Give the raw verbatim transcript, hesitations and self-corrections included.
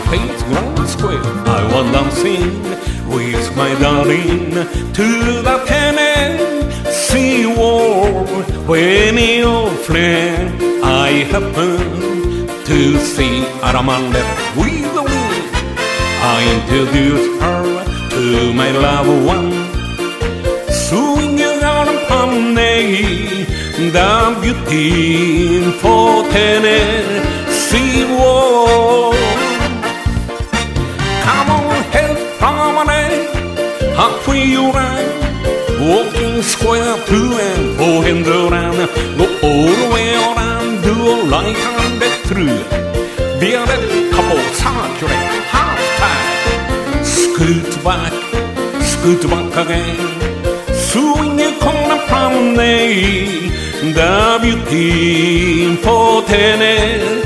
Space Grand Square. I was dancing with my darling to the Tennessee Waltz. When your friend I happened to see Armand with the wind, I introduced her to my loved one. Swinging on a pony, the beautiful Tennessee Waltz. Come on, head promenade, halfway around, walking square to and four hands around. Go all the way around, do a right hand through. The other couple circulate half time. Scoot back, scoot back again. Swing your corner promenade, the beautiful Tennessee